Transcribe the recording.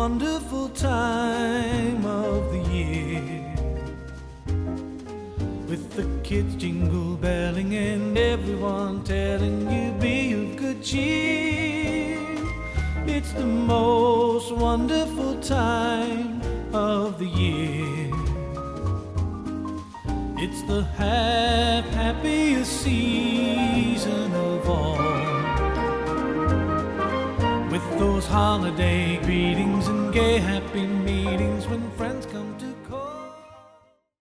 wonderful time of the year, with the kids jingle belling and everyone telling you be of good cheer. It's the most wonderful time of the year. It's the happiest season of all, with those holiday greetings and gay happy meetings when friends come